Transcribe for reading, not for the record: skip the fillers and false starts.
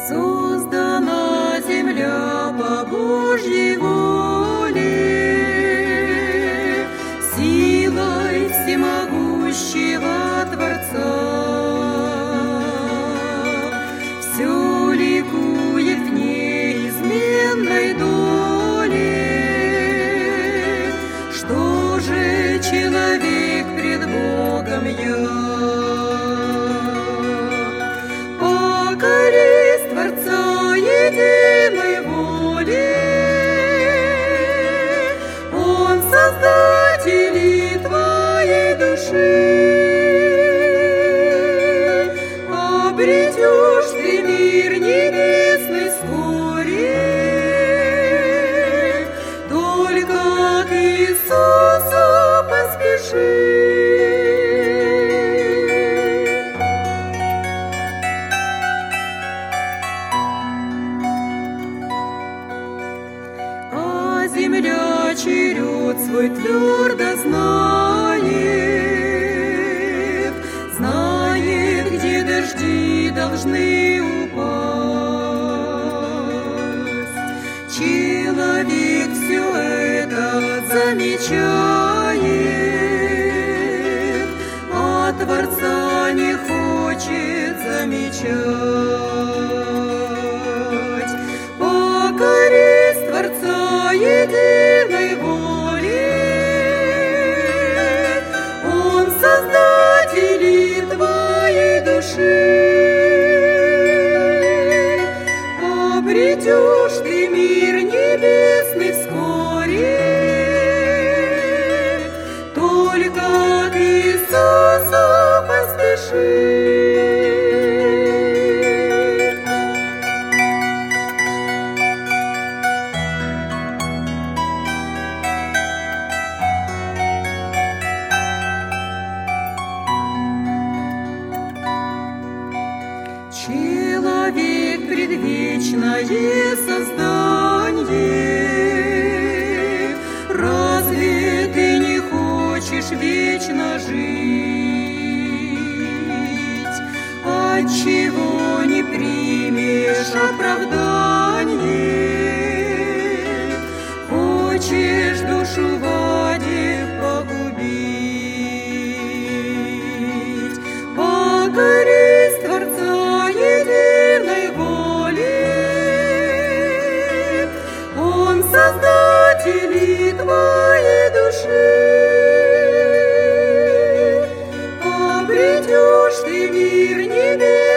Создана земля по Божьей воле, силой всемогущего Творца. Все ликует в неизменной доле. Что же человек пред Богом я? Покорись Творца единой воли, Он создатель твоей души. Обретешь ты мир небесный вскоре, только к Иисусу поспеши. Земля черед свой твердо знает, знает, где дожди должны упасть. Человек все это замечает, а Творца не хочет замечать. Покорись Творца единой воли, Он создатель твоей души. Обретешь ты мир небесный вскоре, только к Иисусу поспеши. Человек предвечное создание, разве ты не хочешь вечно жить? Отчего не примешь оправдание? Хочешь душу в аде погубить? Покорись Творца единой воли, Он создатель твоей души. Обретешь ты мир небесный